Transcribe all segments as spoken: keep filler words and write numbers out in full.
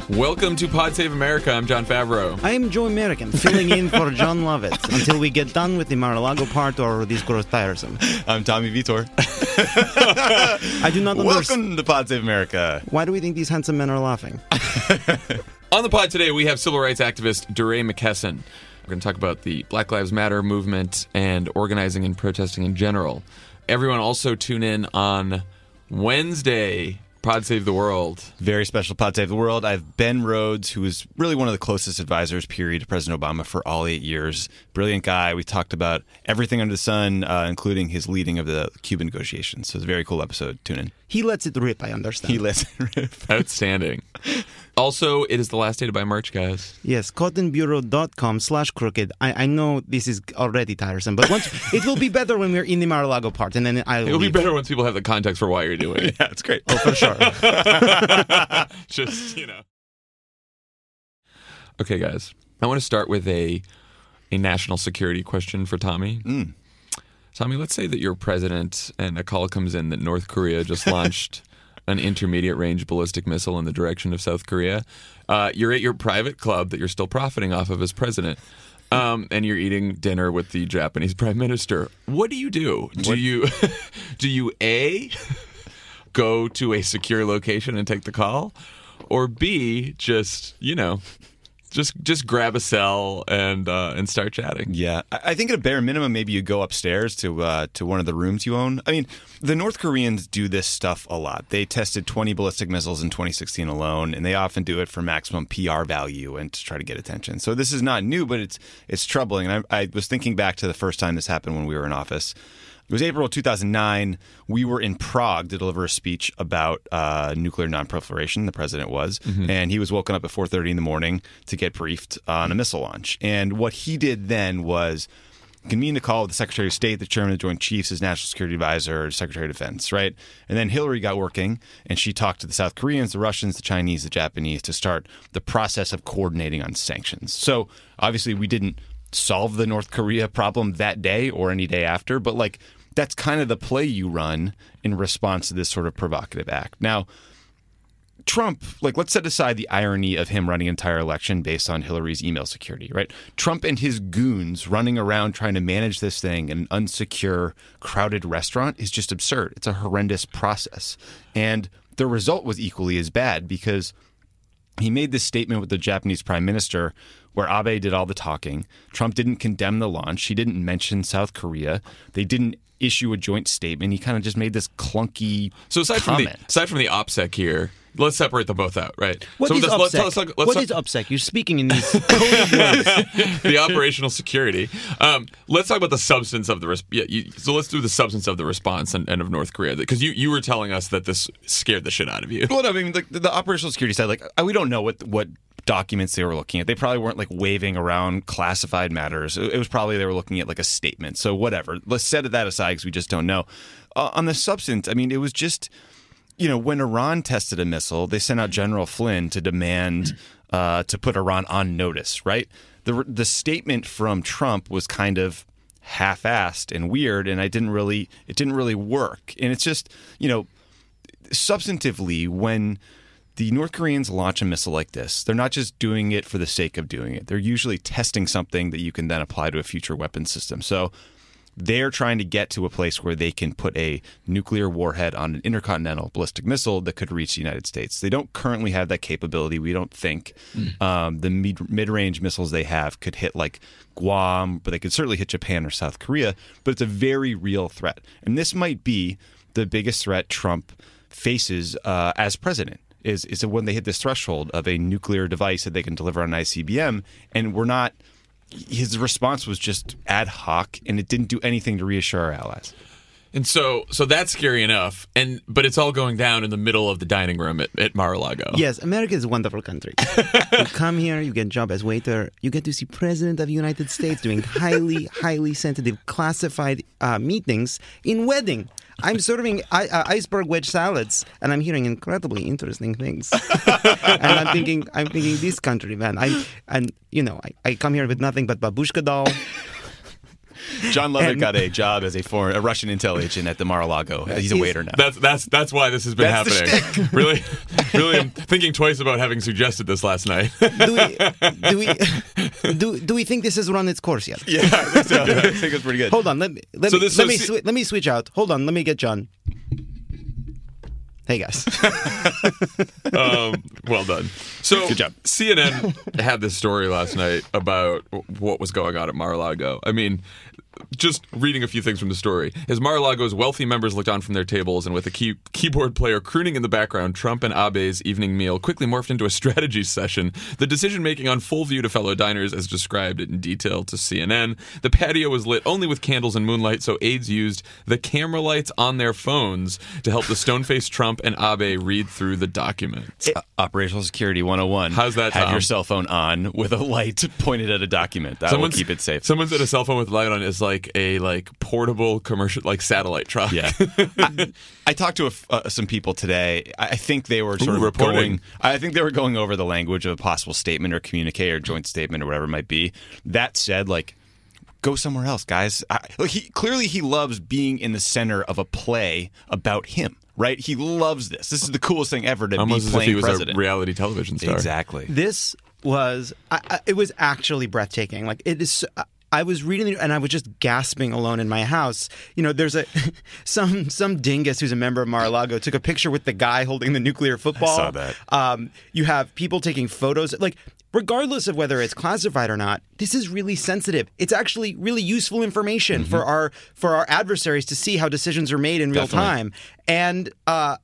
Welcome to Pod Save America. I'm John Favreau. I'm Joe American, filling in for John Lovett until we get done with the Mar-a-Lago part or this grows tiresome. I'm Tommy Vitor. I do not understand. Welcome to Pod Save America. Why do we think these handsome men are laughing? On the pod today, we have civil rights activist DeRay McKesson. We're going to talk about the Black Lives Matter movement and organizing and protesting in general. Everyone also tune in on Wednesday, Pod Save the World. Very special Pod Save the World. I have Ben Rhodes, who was really one of the closest advisors, period, to President Obama for all eight years. Brilliant guy. We talked about everything under the sun, uh, including his leading of the Cuban negotiations. So it's a very cool episode. Tune in. He lets it rip, I understand. He lets it rip. Outstanding. Also, it is the last day to buy merch, guys. Yes, cottonbureau.com slash crooked. I, I know this is already tiresome, but once it will be better when we're in the Mar-a-Lago part, and then I'll It'll leave. be better once people have the context for why you're doing it. Yeah, it's great. Oh, for sure. Just, you know. Okay, guys. I want to start with a a national security question for Tommy. Mm. Tommy, let's say that you're president and a call comes in that North Korea just launched an intermediate-range ballistic missile in the direction of South Korea. Uh, you're at your private club that you're still profiting off of as president, um, and you're eating dinner with the Japanese prime minister. What do you do? Do What? you, do you A, go to a secure location and take the call, or B, just, you know, just just grab a cell and uh, and start chatting? Yeah, I I think at a bare minimum, maybe you go upstairs to uh, to one of the rooms you own. I mean, the North Koreans do this stuff a lot. They tested twenty ballistic missiles in twenty sixteen alone, and they often do it for maximum P R value and to try to get attention. So this is not new, but it's it's troubling. And I, I was thinking back to the first time this happened when we were in office. It was April two thousand nine. We were in Prague to deliver a speech about uh, nuclear nonproliferation. The president was. Mm-hmm. And he was woken up at four thirty in the morning to get briefed on a missile launch. And what he did then was convened a call with the Secretary of State, the Chairman of the Joint Chiefs, his National Security Advisor, Secretary of Defense, right? And then Hillary got working, and she talked to the South Koreans, the Russians, the Chinese, the Japanese to start the process of coordinating on sanctions. So obviously we didn't solve the North Korea problem that day or any day after, but like that's kind of the play you run in response to this sort of provocative act. Now, Trump, like let's set aside the irony of him running an entire election based on Hillary's email security, right? Trump and his goons running around trying to manage this thing in an unsecure, crowded restaurant is just absurd. It's a horrendous process. And the result was equally as bad because he made this statement with the Japanese prime minister where Abe did all the talking. Trump didn't condemn the launch. He didn't mention South Korea. They didn't issue a joint statement. He kind of just made this clunky So aside comment. from the aside from the OPSEC here, let's separate them both out, right? What so is let's, OPSEC? let's, let's, let's, let's What talk- is OPSEC? You're speaking in these code words. the operational security. Um, let's talk about the substance of the res- yeah. You, so let's do the substance of the response and, and of North Korea, because you, you were telling us that this scared the shit out of you. Well, no, I mean, the, the operational security side, like, we don't know what what documents they were looking at. They probably weren't, like, waving around classified matters. It was probably they were looking at, like, a statement. So whatever. Let's set that aside because we just don't know. Uh, on the substance, I mean, it was just, you know, when Iran tested a missile, they sent out General Flynn to demand uh, to put Iran on notice, right? The the statement from Trump was kind of half-assed and weird, and I didn't really it didn't really work. And it's just, you know, substantively, when the North Koreans launch a missile like this, they're not just doing it for the sake of doing it. They're usually testing something that you can then apply to a future weapon system. So they're trying to get to a place where they can put a nuclear warhead on an intercontinental ballistic missile that could reach the United States. They don't currently have that capability, we don't think. Mm. Um, the mid- mid-range missiles they have could hit like Guam, but they could certainly hit Japan or South Korea. But it's a very real threat. And this might be the biggest threat Trump faces uh, as president. Is is when they hit this threshold of a nuclear device that they can deliver on I C B M, and we're not. His response was just ad hoc, and it didn't do anything to reassure our allies. And so, so that's scary enough. And but it's all going down in the middle of the dining room at, at Mar-a-Lago. Yes, America is a wonderful country. You come here, you get a job as waiter, you get to see President of the United States doing highly, highly sensitive, classified uh, meetings in wedding. I'm serving I, uh, iceberg wedge salads, and I'm hearing incredibly interesting things. And I'm thinking, I'm thinking, this country, man. I and you know, I, I come here with nothing but babushka doll. John Lovett And- got a job as a foreign, a Russian intel agent at the Mar-a-Lago. He's a He's- waiter now. That's that's that's why this has been That's the happening. Really, really, I'm thinking twice about having suggested this last night. do we do we do, do we think this has run its course yet? Yeah, I think so. I think it's pretty good. Hold on, let me let So me this- let so me see- swi- let me switch out. Hold on, let me get John. Hey guys. Um, well done. So, Good job. C N N had this story last night about what was going on at Mar-a-Lago. I mean, just reading a few things from the story. As Mar-a-Lago's wealthy members looked on from their tables and with a key- keyboard player crooning in the background, Trump and Abe's evening meal quickly morphed into a strategy session. The decision-making on full view to fellow diners as described in detail to C N N. The patio was lit only with candles and moonlight, so aides used the camera lights on their phones to help the stone-faced Trump and Abe read through the document. Uh, Operational Security one oh one. How's that, Have Tom? your cell phone on with a light pointed at a document. That will keep it safe. Someone said a cell phone with light on is like a like portable commercial, like satellite truck. Yeah. I, I talked to a f uh, some people today. I I think they were sort Ooh, of reporting. going. I think they were going over the language of a possible statement or communique or joint statement or whatever it might be. That said, like, go somewhere else, guys. I, like he clearly he loves being in the center of a play about him. Right? He loves this. This is the coolest thing ever to Almost be as if playing he was president. a reality television star. Exactly. This was I, I, it was actually breathtaking. Like it is. I was reading it and I was just gasping alone in my house. You know, there's a some some dingus who's a member of Mar-a-Lago took a picture with the guy holding the nuclear football. saw that. Um, you have people taking photos. Like, regardless of whether it's classified or not, this is really sensitive. It's actually really useful information Mm-hmm. for our for our adversaries to see how decisions are made in real Definitely. time. And uh,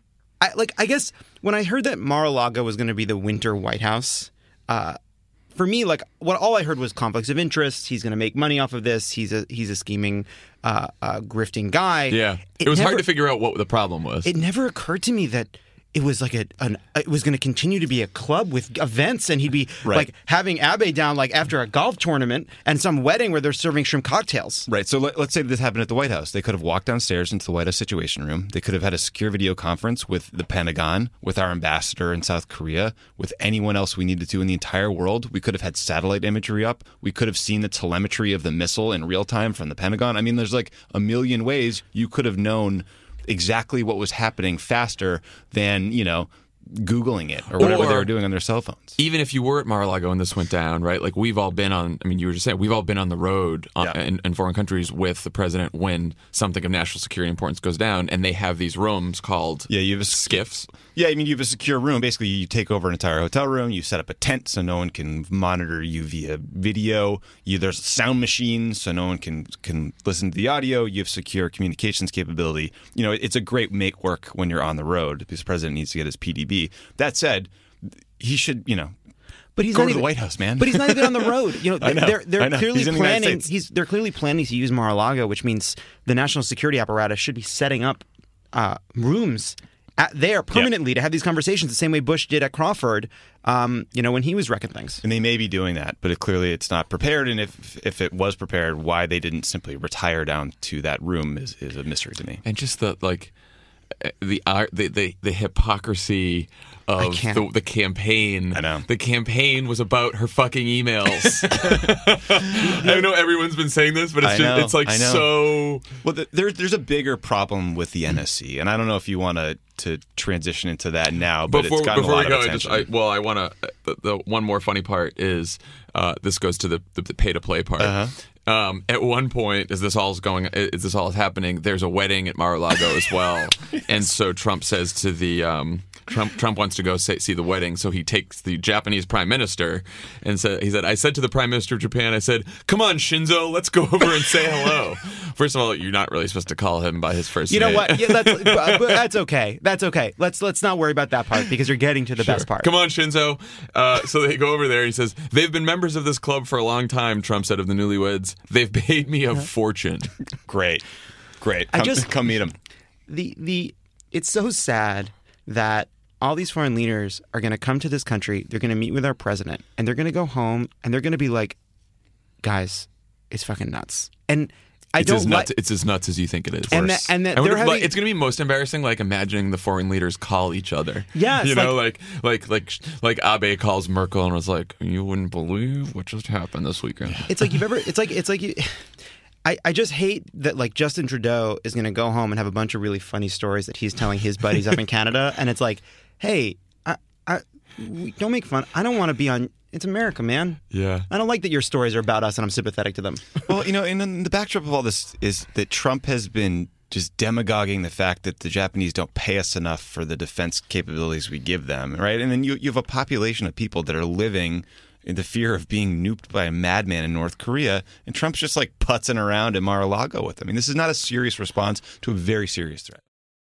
I like I guess when I heard that Mar-a-Lago was going to be the winter White House. Uh, For me, like what all I heard was conflicts of interest. He's going to make money off of this. He's a he's a scheming, uh, uh, grifting guy. Yeah. It, was never, hard to figure out what the problem was. It never occurred to me that it was like a an it was going to continue to be a club with events, and he'd be Right. like having Abe down like after a golf tournament and some wedding where they're serving shrimp cocktails. Right. So let, let's say this happened at the White House. They could have walked downstairs into the White House Situation Room. They could have had a secure video conference with the Pentagon, with our ambassador in South Korea, with anyone else we needed to in the entire world. We could have had satellite imagery up. We could have seen the telemetry of the missile in real time from the Pentagon. I mean, there's like a million ways you could have known exactly what was happening faster than, you know, Googling it or whatever Or- they were doing on their cell phones. Even if you were at Mar-a-Lago and this went down, right? Like we've all been on. I mean, you were just saying we've all been on the road on, Yeah. in, in foreign countries with the president when something of national security importance goes down, and they have these rooms called Yeah, you have a skiffs. Yeah, I mean, you have a secure room. Basically, you take over an entire hotel room. You set up a tent so no one can monitor you via video. You, there's sound machines so no one can can listen to the audio. You have secure communications capability. You know, it's a great make work when you're on the road because the president needs to get his P D B. That said, he should, you know, But he's go not to even, the White House, man. But he's not even on the road. You know, I know, they're they're I know. clearly He's in the United planning. States. He's they're clearly planning to use Mar-a-Lago, which means the national security apparatus should be setting up uh, rooms at there permanently to have these conversations the same way Bush did at Crawford. Um, you know, when he was wrecking things. And they may be doing that, but it, clearly it's not prepared. And if if it was prepared, why they didn't simply retire down to that room is, is a mystery to me. And just the like the uh, the the, the hypocrisy of can't- the, the campaign. I know. The campaign was about her fucking emails. I know everyone's been saying this, but it's I just know, it's like I know. so. Well, the, there, there's a bigger problem with the N S C, and I don't know if you want to to transition into that now, but Before it's gotten before a lot we go, of I just attention. I, well, I want to. The, the one more funny part is uh, this goes to the the, the pay to play part. Uh-huh. Um, at one point, as this all is going, as this all is happening, there's a wedding at Mar-a-Lago as well, and so Trump says to the um, Trump Trump wants to go say, see the wedding, so he takes the Japanese prime minister and said he said I said to the prime minister of Japan, I said, "Come on, Shinzo, let's go over and say hello." First of all, you're not really supposed to call him by his first You know name. what? Yeah, that's, but, but that's okay. That's okay. Let's let's not worry about that part because you're getting to the best part. Come on, Shinzo. Uh, so they go over there. He says, they've been members of this club for a long time, Trump said of the newlyweds. They've paid me a fortune. Great, great. I Come, just- come meet him. the the it's so sad that all these foreign leaders are going to come to this country. They're going to meet with our president, and they're going to go home, and they're going to be like, "Guys, it's fucking nuts." And I It's don't as like. nuts. It's as nuts as you think it is. And Worse. that- and that I wonder they're if, like, having- it's going to be most embarrassing, like imagining the foreign leaders call each other. Yeah, it's you know, like like like like Abe calls Merkel and was like, "You wouldn't believe what just happened this weekend." It's like you've ever. It's like it's like you. I, I just hate that like Justin Trudeau is going to go home and have a bunch of really funny stories that he's telling his buddies up in Canada, and it's like, hey, I, I, we, don't make fun. I don't want to be on. It's America, man. Yeah. I don't like that your stories are about us and I'm sympathetic to them. Well, you know, and then the backdrop of all this is that Trump has been just demagoguing the fact that the Japanese don't pay us enough for the defense capabilities we give them, right? And then you you have a population of people that are living in the fear of being nuked by a madman in North Korea, and Trump's just like putzing around at Mar-a-Lago with them. I mean, this is not a serious response to a very serious threat.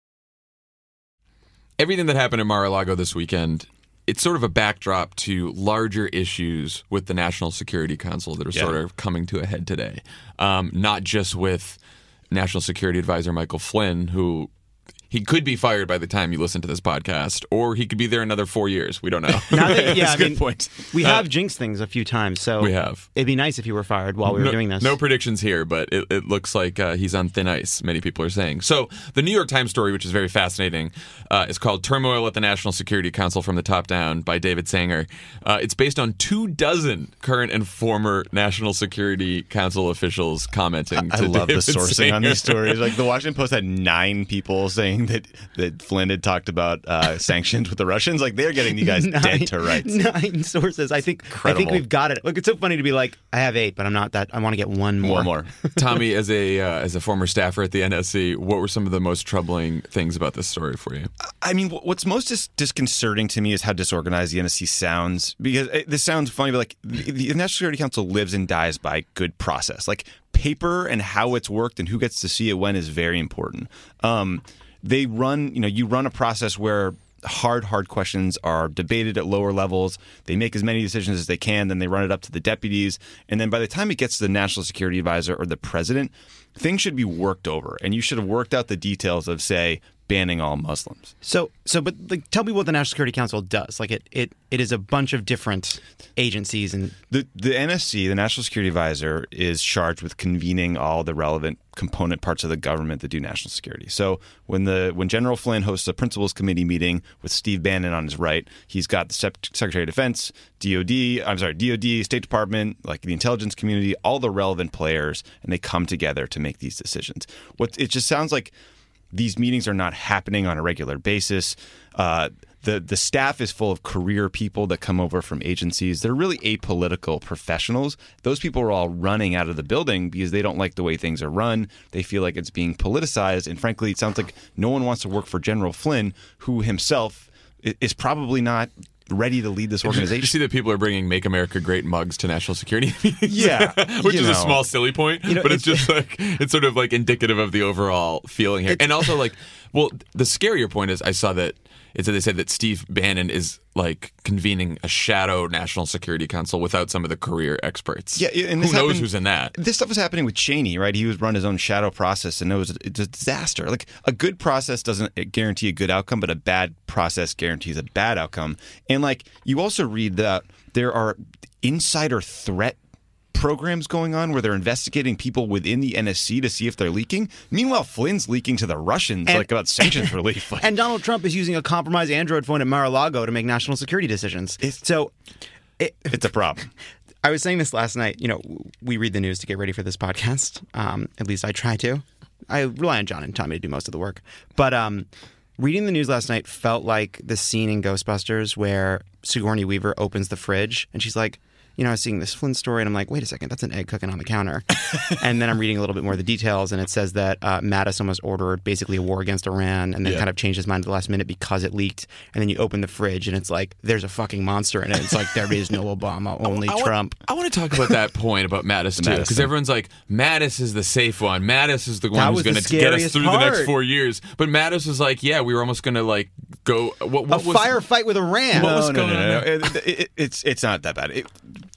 Everything that happened in Mar-a-Lago this weekend, it's sort of a backdrop to larger issues with the National Security Council that are Yeah. sort of coming to a head today. Um, not just with National Security Advisor Michael Flynn, who he could be fired by the time you listen to this podcast, or he could be there another four years. We don't know. Now that, yeah, That's I a good mean, point. we have jinxed things a few times, so We have. it'd be nice if you were fired while we were no, doing this. No predictions here, but it, it looks like uh, he's on thin ice, many people are saying. So the New York Times story, which is very fascinating, uh, is called Turmoil at the National Security Council from the Top Down by David Sanger. Uh, it's based on two dozen current and former National Security Council officials commenting. I to love David the sourcing on Sanger. these stories. Like the Washington Post had nine people saying that, that Flynn had talked about uh, sanctions with the Russians. Like they're getting you guys dead to rights. Nine sources. I think. I Incredible. think we've got it. Look, it's so funny to be like, I have eight, but I'm not that. I want to get one more. One more. Tommy, as a uh, as a former staffer at the N S C, what were some of the most troubling things about this story for you? I mean, wh- what's most dis- disconcerting to me is how disorganized the N S C sounds. Because it, this sounds funny, but like the, the National Security Council lives and dies by good process. Like paper and how it's worked and who gets to see it when is very important. Um, they run, you know, you run a process where hard, hard questions are debated at lower levels. They make as many decisions as they can, then they run it up to the deputies. And then by the time it gets to the National Security Advisor or the president, things should be worked over. And you should have worked out the details of, say, banning all Muslims. So, so, but like, tell me what the National Security Council does. Like, it, it, it is a bunch of different agencies, and The the N S C, the National Security Advisor, is charged with convening all the relevant component parts of the government that do national security. So when the when General Flynn hosts a principals committee meeting with Steve Bannon on his right, he's got the Sec- Secretary of Defense, D O D, I'm sorry, D O D, State Department, like the intelligence community, all the relevant players, and they come together to make these decisions. What it just sounds like these meetings are not happening on a regular basis. Uh, the the staff is full of career people that come over from agencies. They're really apolitical professionals. Those people are all running out of the building because they don't like the way things are run. They feel like it's being politicized. And frankly, it sounds like no one wants to work for General Flynn, who himself i- is probably not ready to lead this Did you organization. see that people are bringing "Make America Great" mugs to national security meetings? Yeah, which you is know. a small, silly point, know, but it's, it's- just like it's sort of like indicative of the overall feeling here. And also, like, well, the scarier point is I saw that it's that they said that Steve Bannon is like convening a shadow National Security Council without some of the career experts. Yeah, and who this knows happened- who's in that? This stuff was happening with Cheney, right? He was run his own shadow process, and it was it's a disaster. Like a good process doesn't guarantee a good outcome, but a bad process guarantees a bad outcome. And like you also read that there are insider threat programs going on where they're investigating people within the N S C to see if they're leaking. Meanwhile, Flynn's leaking to the Russians And- like about sanctions relief. Like, and Donald Trump is using a compromised Android phone at Mar-a-Lago to make national security decisions. so, it, it's a problem. I was saying this last night. You know, we read the news to get ready for this podcast. Um, at least I try to. I rely on John and Tommy to do most of the work. But um, reading the news last night felt like the scene in Ghostbusters where Sigourney Weaver opens the fridge and she's like, you know, I was seeing this Flynn story and I'm like, wait a second, that's an egg cooking on the counter. And then I'm reading a little bit more of the details and it says that uh, Mattis almost ordered basically a war against Iran and then Yeah. kind of changed his mind at the last minute because it leaked. And then you open the fridge and it's like, there's a fucking monster in it. It's like, there is no Obama, only I Trump. Want, I want to talk about that point about Mattis too, Mattis because thing. everyone's like, Mattis is the safe one. Mattis is the one That who's was the going to get us scariest through the next part. four years. But Mattis was like, yeah, we were almost going to like go. What, A what was firefight with Iran. What was no, no, going no, on no, there? no. It- it- it's it's not that bad. It,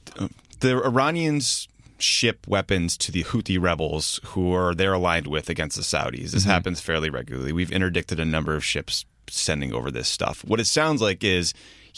the Iranians ship weapons to the Houthi rebels who are they're aligned with against the Saudis. This happens fairly regularly. We've interdicted a number of ships sending over this stuff. What it sounds like is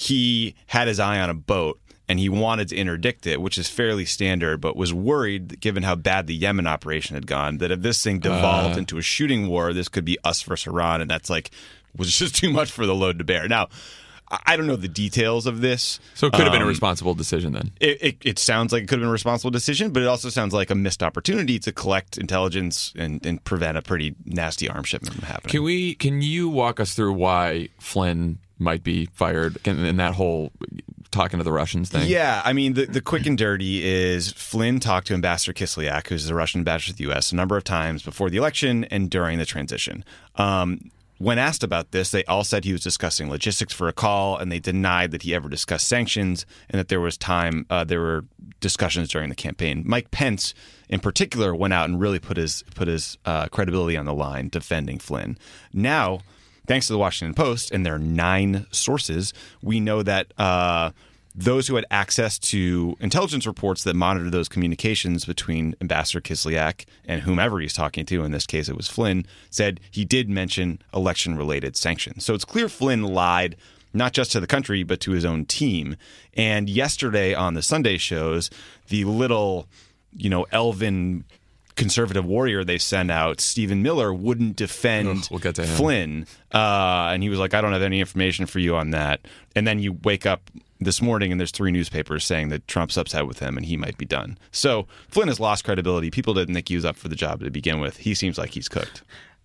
he had his eye on a boat and he wanted to interdict it, which is fairly standard, but was worried, given how bad the Yemen operation had gone, that if this thing devolved Uh. into a shooting war, this could be us versus Iran, and that's like was just too much for the load to bear. Now, I don't know the details of this. So it could have been a Um, responsible decision then. It, it, it sounds like it could have been a responsible decision, but it also sounds like a missed opportunity to collect intelligence and, and prevent a pretty nasty arms shipment from happening. Can we? Can you walk us through why Flynn might be fired in, in that whole talking to the Russians thing? Yeah, I mean, the, the quick and dirty is Flynn talked to Ambassador Kislyak, who's the Russian ambassador to the U S, a number of times before the election and during the transition. Um, when asked about this, they all said he was discussing logistics for a call, and they denied that he ever discussed sanctions and that there was time, uh, there were discussions during the campaign. Mike Pence, in particular, went out and really put his put his uh, credibility on the line defending Flynn. Now, thanks to the Washington Post and their nine sources, we know that uh, those who had access to intelligence reports that monitored those communications between Ambassador Kislyak and whomever he's talking to, in this case it was Flynn, said he did mention election-related sanctions. So it's clear Flynn lied not just to the country, but to his own team. And yesterday on the Sunday shows, the little, you know, elven conservative warrior they sent out, Stephen Miller, wouldn't defend Ugh, we'll get to him. Flynn. Uh, and he was like, I don't have any information for you on that. And then you wake up this morning and there's three newspapers saying that Trump's upset with him and he might be done. So Flynn has lost credibility. People didn't think he was up for the job to begin with. He seems like he's cooked.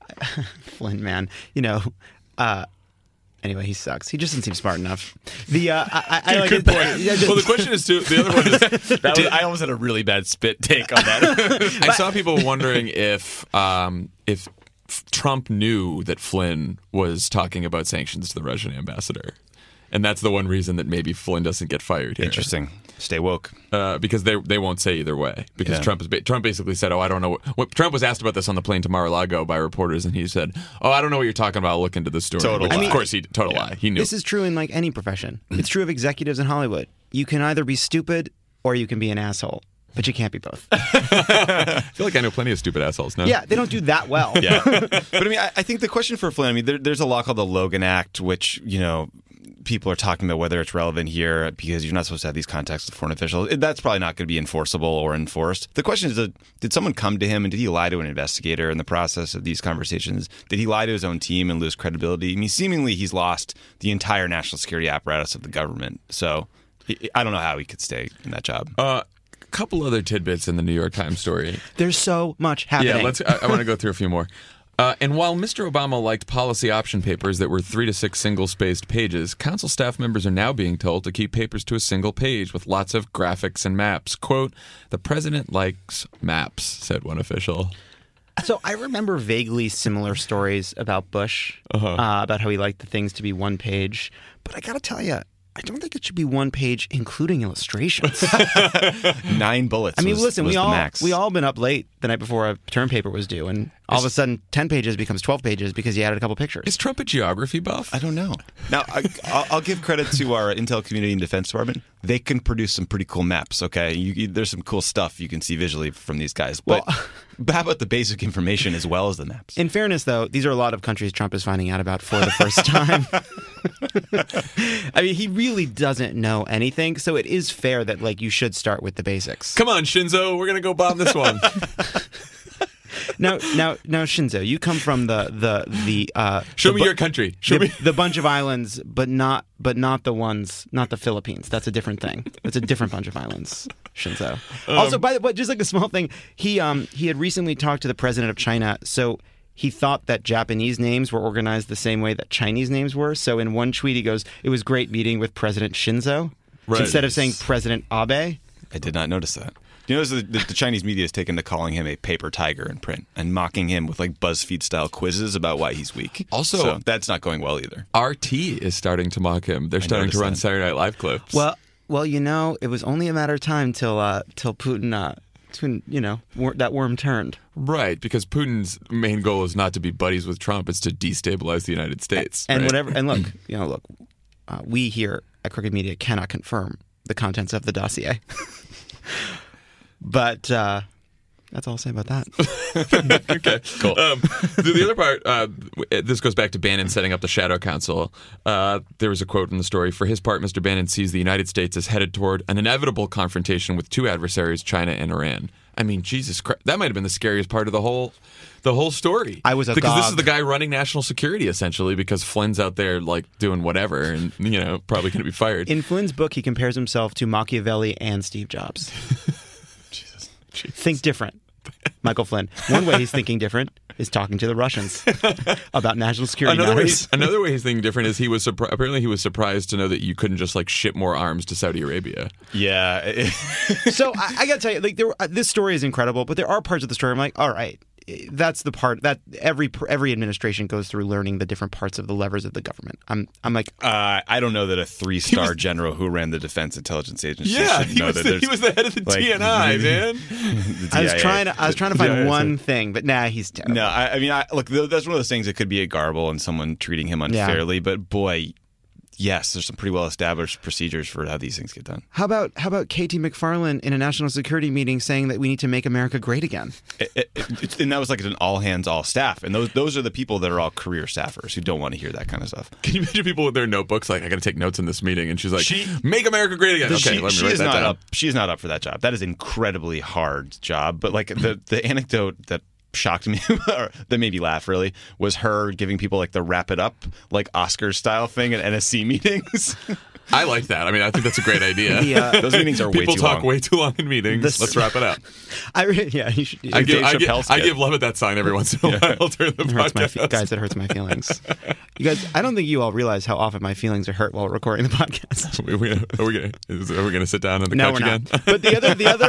Flynn, man, you know. Uh, anyway, he sucks. He just doesn't seem smart enough. The uh, I, I like Good it- point. yeah, just- Well, the question is too. The other one is. That was, I almost had a really bad spit take on that. I saw people wondering if um, if Trump knew that Flynn was talking about sanctions to the Russian ambassador, and that's the one reason that maybe Flynn doesn't get fired here. Interesting. Stay woke. Uh, because they they won't say either way. Because Yeah. Trump is ba- Trump basically said, "Oh, I don't know." What, what Trump was asked about this on the plane to Mar-a-Lago by reporters, and he said, "Oh, I don't know what you're talking about. I'll look into the story." Total Which, lie. Of course, he total Yeah. lie. He knew. This is true in like any profession. It's true of executives in Hollywood. You can either be stupid or you can be an asshole, but you can't be both. I feel like I know plenty of stupid assholes. No. Yeah, they don't do that well. Yeah. But I mean, I, I think the question for Flynn, I mean, there, there's a law called the Logan Act, which, you know, people are talking about whether it's relevant here because you're not supposed to have these contacts with foreign officials. That's probably not going to be enforceable or enforced. The question is, did someone come to him and did he lie to an investigator in the process of these conversations? Did he lie to his own team and lose credibility? I mean, seemingly he's lost the entire national security apparatus of the government. So I don't know how he could stay in that job. Uh, a couple other tidbits in the New York Times story. There's so much happening. Yeah, let's. I, I want to go through a few more. Uh, and while Mister Obama liked policy option papers that were three to six single-spaced pages, council staff members are now being told to keep papers to a single page with lots of graphics and maps. Quote, "The president likes maps," said one official. So I remember vaguely similar stories about Bush, Uh-huh. uh, about how he liked the things to be one page. But I got to tell you, I don't think it should be one page, including illustrations. Nine bullets. I mean, was, listen, was we the all max. we all been up late the night before a term paper was due, and all of a sudden, ten pages becomes twelve pages because you added a couple pictures. Is Trump a geography buff? I don't know. Now, I, I'll, I'll give credit to our Intel Community and Defense Department. They can produce some pretty cool maps, okay? You, you, there's some cool stuff you can see visually from these guys. But, Well- but how about the basic information as well as the maps? In fairness, though, these are a lot of countries Trump is finding out about for the first time. I mean, he really doesn't know anything, so it is fair that like you should start with the basics. Come on, Shinzo, we're gonna go bomb this one. Now, now, now, Shinzo, you come from the the the. Uh, Show the me bu- your country. Show the, me. the bunch of islands, but not but not the ones, not the Philippines. That's a different thing. It's a different bunch of islands, Shinzo. also, by the way, just like a small thing, he um he had recently talked to the president of China, so he thought that Japanese names were organized the same way that Chinese names were. So in one tweet, he goes, "It was great meeting with President Shinzo," Right. instead of saying President Abe. I did not notice that. You notice that the, the Chinese media has taken to calling him a paper tiger in print and mocking him with like BuzzFeed-style quizzes about why he's weak. Also- so that's not going well either. R T is starting to mock him. They're starting to noticed run that. Saturday Night Live clips. Well, well, you know, it was only a matter of time till uh, till Putin, uh, till, you know, wor- that worm turned. right, because Putin's main goal is not to be buddies with Trump; it's to destabilize the United States. And right? whatever, and look, you know, look, uh, we here at Crooked Media cannot confirm the contents of the dossier, but uh, that's all I'll say about that. Okay, cool. Um, the, the other part, uh, this goes back to Bannon setting up the Shadow Council. Uh, there was a quote in the story. For his part, Mister Bannon sees the United States as headed toward an inevitable confrontation with two adversaries, China and Iran. I mean, Jesus Christ, that might have been the scariest part of the whole, the whole story. I was because this is agog. the guy running national security essentially, because Flynn's out there like doing whatever, and you know probably going to be fired. In Flynn's book, he compares himself to Machiavelli and Steve Jobs. Jesus, Jesus. Think different, Michael Flynn. One way he's thinking different is talking to the Russians about national security Another way, matters. another way he's thinking different is he was surpri- apparently he was surprised to know that you couldn't just like ship more arms to Saudi Arabia. Yeah. So I, I got to tell you, like, there, uh, this story is incredible, but there are parts of the story I'm like, all right, that's the part that every every administration goes through, learning the different parts of the levers of the government. I'm I'm like, Uh, I don't know that a three-star was- general who ran the Defense Intelligence Agency Yeah, should he know was, that the, there's he was the head of the like, T N I, man. the I was D I A. trying to I was trying to find Yeah, yeah, one thing, but nah, he's terrible. No, I, I mean, I, look, th- that's one of those things that could be a garble and someone treating him unfairly. But boy, yes, there's some pretty well-established procedures for how these things get done. How about how about Katie McFarland in a national security meeting saying that we need to make America great again? It, it, it, and that was like an all-hands, all-staff. And those those are the people that are all career staffers who don't want to hear that kind of stuff. Can you imagine people with their notebooks like, I got to take notes in this meeting, and she's like, She- "Make America great again." Okay, she, let me she write is that not down. up. She is not up for that job. That is an incredibly hard job. But like the the anecdote that shocked me, or that made me laugh really, was her giving people like the wrap it up like Oscars style thing at N S C meetings. I like that. I mean, I think that's a great idea. The, uh, Those meetings are way People too talk long. way too long in meetings. This- Let's wrap it up. I re- yeah, you should. I give, Dave I, give, Chappelle's I skit. give Lovett that sign every once in a while during the It hurts my podcast. fe- guys, it hurts my feelings. You guys, I don't think you all realize how often my feelings are hurt while recording the podcast. Are we, are we gonna is, are we gonna sit down on the No, couch we're again? not. But the other, the other,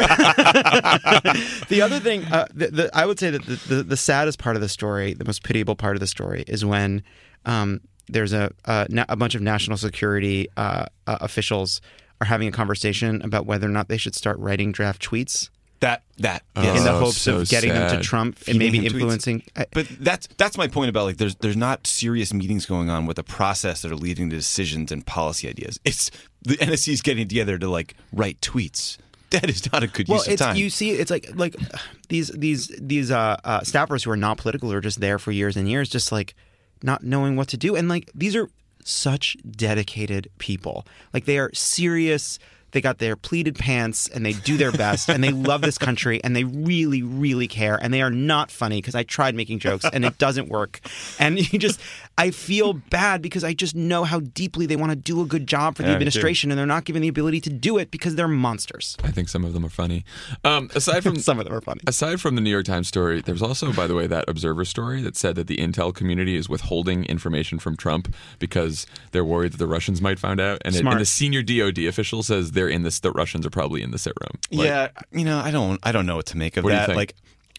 the other thing, uh, the, the, I would say that the, the, the saddest part of the story, the most pitiable part of the story, is when um, there's a a, na- a bunch of national security uh, uh, officials are having a conversation about whether or not they should start writing draft tweets That that Oh, yes. in the Oh, hopes so of getting them sad. to Trump and Feeding maybe him tweets. influencing. I- But that's that's my point about like there's there's not serious meetings going on with a process that are leading to decisions and policy ideas. It's the N S C is getting together to like write tweets. That is not a good Well, use it's of time. you see, it's like like these these these uh, uh, staffers who are not political or just there for years and years, just like not knowing what to do, and like these are such dedicated people. Like they are serious. They got their pleated pants and they do their best and they love this country and they really, really care. And they are not funny because I tried making jokes and it doesn't work. And you just, I feel bad because I just know how deeply they want to do a good job for the Yeah, me too. administration and they're not given the ability to do it because they're monsters. I think some of them are funny. Um, aside from Some of them are funny. Aside from the New York Times story, there was also, by the way, that Observer story that said that the intel community is withholding information from Trump because they're worried that the Russians might find out. And, it, Smart. and the senior D O D official says they're in this. The Russians are probably in the sit room. Like, yeah, you know, I don't I don't know what to make of What do you that. think? Like,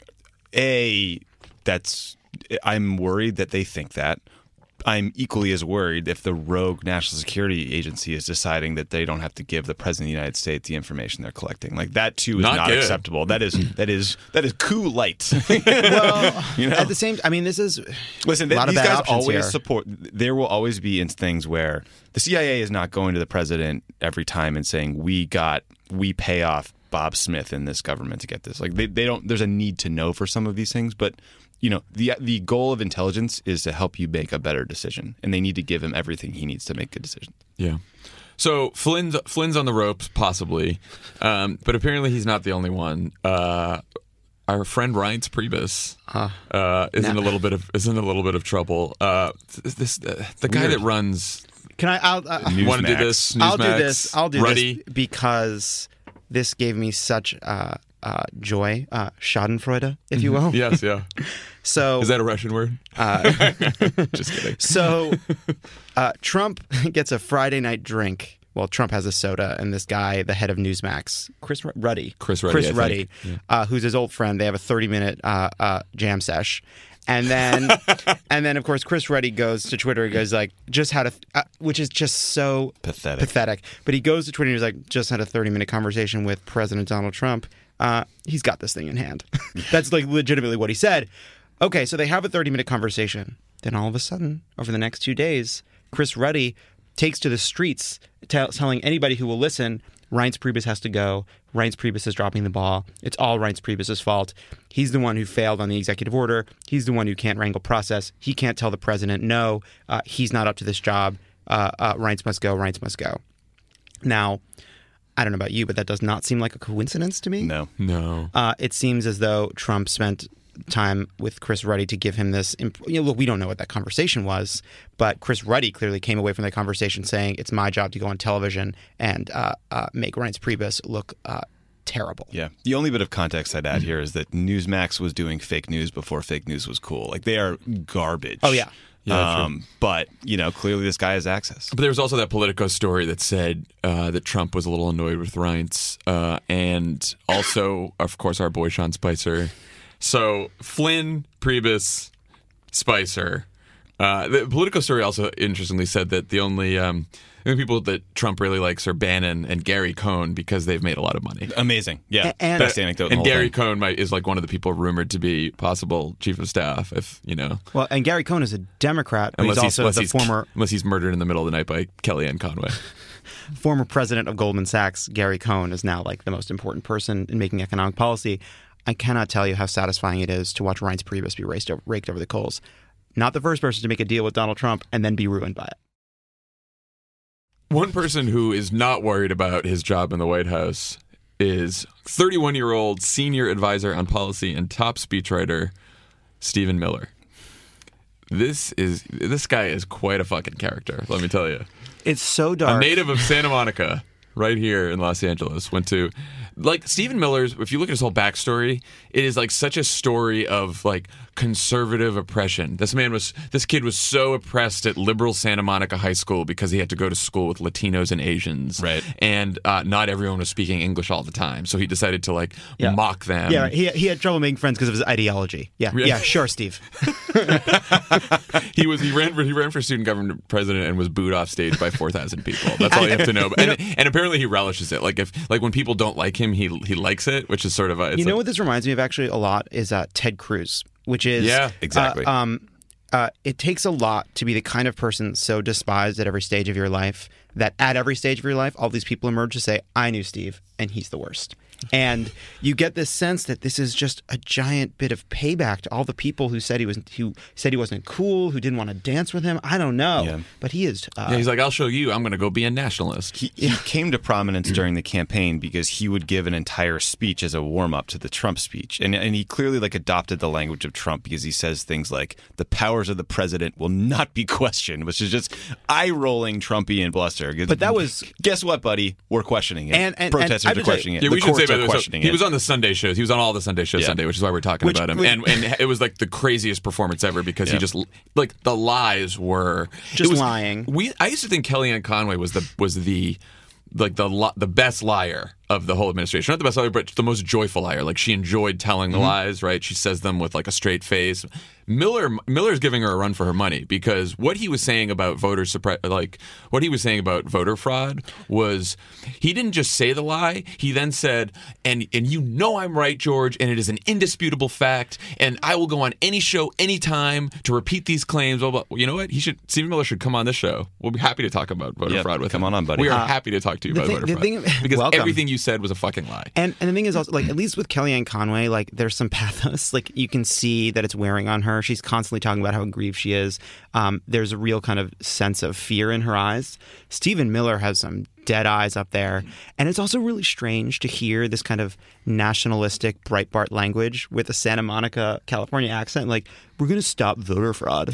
a that's I'm worried that they think that. I'm equally as worried if the rogue National Security Agency is deciding that they don't have to give the President of the United States the information they're collecting. Like that too is Not not, good. acceptable. That is that is that is coup light. Well, You know? at the same, I mean, this is Listen, a lot these of bad guys options always here. support. There will always be in things where the C I A is not going to the president every time and saying we got we pay off Bob Smith in this government to get this. Like they, they don't. There's a need to know for some of these things, but you know the the goal of intelligence is to help you make a better decision, and they need to give him everything he needs to make good decisions. Yeah. So Flynn's Flynn's on the ropes, possibly, um, but apparently he's not the only one. Uh, our friend Reince Priebus uh, is in no. a little bit of is in a little bit of trouble. Uh, this uh, the guy Weird. that runs. Can I? I'll, uh, Newsmax. Want to do this? I'll do Newsmax? this. I'll do Ruddy? this because this gave me such uh, uh, joy, uh, Schadenfreude, if you will. Yes, yeah. So Is that a Russian word? Uh, Just kidding. So uh, Trump gets a Friday night drink. Well, Trump has a soda, and this guy, the head of Newsmax, Chris Ru- Ruddy, Chris Ruddy, Chris I Ruddy, think. uh, who's his old friend. They have a thirty-minute uh, uh, jam sesh, and then, and then of course, Chris Ruddy goes to Twitter. and goes like, "Just had a," th- uh, which is just so Pathetic. pathetic. But he goes to Twitter. and He's like, "Just had a thirty-minute conversation with President Donald Trump. Uh, he's got this thing in hand." That's like legitimately what he said. Okay, so they have a thirty-minute conversation. Then all of a sudden, over the next two days, Chris Ruddy takes to the streets tell, telling anybody who will listen, Reince Priebus has to go. Reince Priebus is dropping the ball. It's all Reince Priebus' fault. He's the one who failed on the executive order. He's the one who can't wrangle process. He can't tell the president, no, uh, he's not up to this job. Uh, uh, Reince must go. Reince must go. Now, I don't know about you, but that does not seem like a coincidence to me. No. No. Uh, it seems as though Trump spent time with Chris Ruddy to give him this. Imp- you know, look, we don't know what that conversation was, but Chris Ruddy clearly came away from that conversation saying, it's my job to go on television and uh, uh, make Reince Priebus look uh, terrible. Yeah. The only bit of context I'd add here is that Newsmax was doing fake news before fake news was cool. Like, they are garbage. Oh, yeah. Yeah, um, but, you know, clearly this guy has access. But there was also that Politico story that said uh, that Trump was a little annoyed with Reince, uh, and also, of course, our boy Sean Spicer. So Flynn, Priebus, Spicer. Uh, the Politico story also interestingly said that the only um, the only people that Trump really likes are Bannon and Gary Cohn because they've made a lot of money. Amazing. Yeah. A- and- Best anecdote in the And whole Gary thing. Cohn might, is like one of the people rumored to be possible chief of staff, if you know, Well, and Gary Cohn is a Democrat, but unless he's he's, also unless the he's former unless he's murdered in the middle of the night by Kellyanne Conway. former president of Goldman Sachs. Gary Cohn is now like the most important person in making economic policy. I cannot tell you how satisfying it is to watch Reince Priebus be raced over, raked over the coals. Not the first person to make a deal with Donald Trump and then be ruined by it. One person who is not worried about his job in the White House is thirty-one-year-old senior advisor on policy and top speechwriter Stephen Miller. This is this guy is quite a fucking character, let me tell you. It's so A dark. native of Santa Monica, right here in Los Angeles, went to like Stephen Miller's. If you look at his whole backstory, it is like such a story of like conservative oppression. This man was, this kid was so oppressed at liberal Santa Monica High School because he had to go to school with Latinos and Asians, Right. And uh, not everyone was speaking English all the time, so he decided to like Yeah. mock them. Yeah, he, he had trouble making friends because of his ideology. Yeah, Yeah. yeah, sure, Steve. he was he ran for he ran for student government president and was booed off stage by four thousand people. That's all you have to know. And, and apparently he relishes it. Like if like when people don't like him, he he likes it, which is sort of a. It's You know like, what this reminds me of actually a lot is uh, Ted Cruz, which is Yeah, exactly. uh, um, uh, it takes a lot to be the kind of person so despised at every stage of your life that at every stage of your life, all these people emerge to say, "I knew Steve, and he's the worst." And you get this sense that this is just a giant bit of payback to all the people who said he was who said he wasn't cool, who didn't want to dance with him. I don't know, Yeah. but he is. Uh, Yeah, he's like, I'll show you. I'm going to go be a nationalist. He, he came to prominence during the campaign because he would give an entire speech as a warm-up to the Trump speech. And and he clearly like adopted the language of Trump because he says things like, the powers of the president will not be questioned, which is just eye-rolling Trumpian bluster. But that was- Guess what, buddy? We're questioning it. And- and- and Protesters I are would say- questioning it. Yeah, the we should courts say by are the way, so questioning he it. was on the Sunday shows. He was on all the Sunday shows Yeah. Sunday, which is why we're talking Which- about him. which- and and it was like the craziest performance ever because he Yeah. just like the lies were Just it was, lying. We I used to think Kellyanne Conway was the was the like the li- the best liar of the whole administration. Not the best liar, but the most joyful liar. Like she enjoyed telling the lies, right? She says them with like a straight face. Miller Miller's giving her a run for her money because what he was saying about voter suppre- like what he was saying about voter fraud was he didn't just say the lie. He then said, "And and you know I'm right, George, and it is an indisputable fact, and I will go on any show anytime to repeat these claims." Blah, blah. You know what? He should Stephen Miller should come on this show. We'll be happy to talk about voter Yeah, fraud with come him. on on, buddy. We are Uh, happy to talk to you the about thing- voter the fraud thing- because welcome. everything you said was a fucking lie. And and the thing is also like at least with Kellyanne Conway, like there's some pathos. Like you can see that it's wearing on her. She's constantly talking about how aggrieved she is. Um, there's a real kind of sense of fear in her eyes. Stephen Miller has some dead eyes up there, and it's also really strange to hear this kind of nationalistic Breitbart language with a Santa Monica, California accent. Like we're going to stop voter fraud.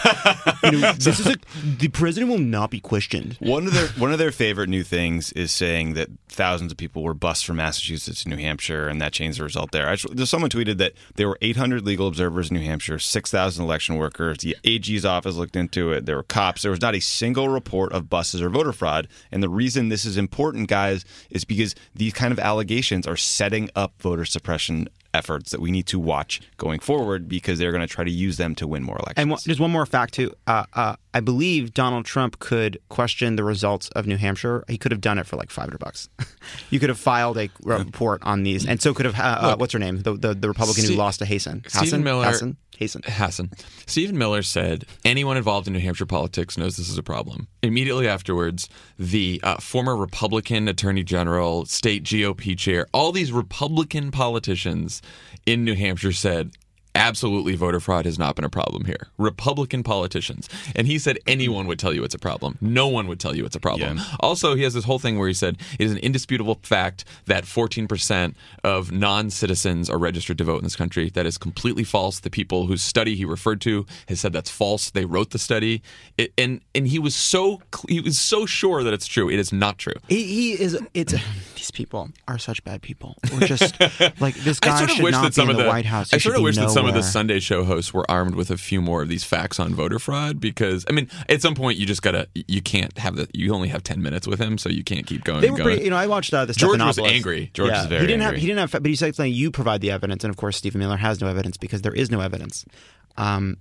you know, this is a, the president will not be questioned. One of their one of their favorite new things is saying that thousands of people were bused from Massachusetts to New Hampshire, and that changed the result there. Actually, there's someone tweeted that there were eight hundred legal observers in New Hampshire, six thousand election workers. The A G's office looked into it. There were cops. There was not a single report of buses or voter fraud. And the reason this is important, guys, is because these kind of allegations are setting up voter suppression efforts that we need to watch going forward because they're going to try to use them to win more elections. And one- just one more fact too. Uh, uh, I believe Donald Trump could question the results of New Hampshire. He could have done it for like five hundred bucks. You could have filed a report on these, and so could have. Uh, uh, what's her name? The the, the Republican Ste- who lost to Hasan. Stephen Hassan? Miller- Hassan. Hasan. Hassan. Stephen Miller said, anyone involved in New Hampshire politics knows this is a problem. Immediately afterwards, the uh, former Republican Attorney General, state G O P chair, all these Republican politicians in New Hampshire said, absolutely voter fraud has not been a problem here. Republican politicians. And he said anyone would tell you it's a problem. No one would tell you it's a problem. Yeah. Also, he has this whole thing where he said it is an indisputable fact that fourteen percent of non-citizens are registered to vote in this country. That is completely false. The people whose study he referred to has said that's false. They wrote the study. It, and and he was so he was so sure that it's true. It is not true. He, he is. It's these people are such bad people. We're just like this guy I sort of should wish not that some be of in the, the White House. He I sort should of be wish that some of the nowhere. Sunday show hosts were armed with a few more of these facts on voter fraud, because I mean, at some point you just gotta you can't have the you only have ten minutes with him, so you can't keep going. They and were going. pretty. You know, I watched uh, the George was Stephanopoulos. angry. George yeah, is very he didn't angry. have. He didn't have. But he said something. You provide the evidence, and of course, Stephen Miller has no evidence because there is no evidence. Um,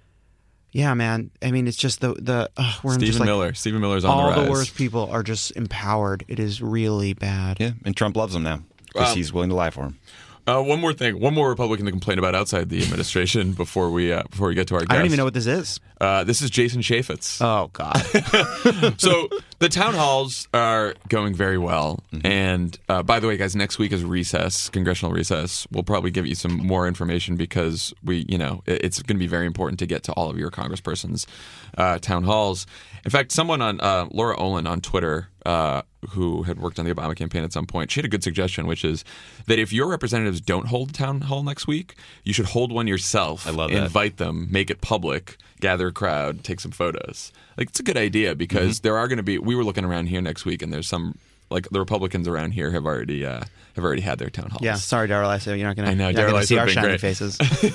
yeah, man. I mean, it's just the the uh, we're Stephen just like, Miller. Stephen Miller's on all the rise. the worst people are just empowered. It is really bad. Yeah, and Trump loves him now because Um, he's willing to lie for him. Uh, one more thing. One more Republican to complain about outside the administration before we uh, before we get to our guest. I don't even know what this is. Uh, this is Jason Chaffetz. Oh God. So the town halls are going very well. Mm-hmm. And uh, by the way, guys, next week is recess, congressional recess. We'll probably give you some more information because we, you know, it- it's going to be very important to get to all of your congresspersons' uh, town halls. In fact, someone on uh, Laura Olin on Twitter, uh, who had worked on the Obama campaign at some point, she had a good suggestion, which is that if your representatives don't hold a town hall next week, you should hold one yourself. I love that. Invite them, make it public, gather a crowd, take some photos. Like, it's a good idea because Mm-hmm. there are going to be. We were looking around here next week, and there's some like the Republicans around here have already uh, have already had their town halls. Yeah. Sorry, Daryl. I said you're not going I know, to. Daryl, I see said our been shiny great. faces.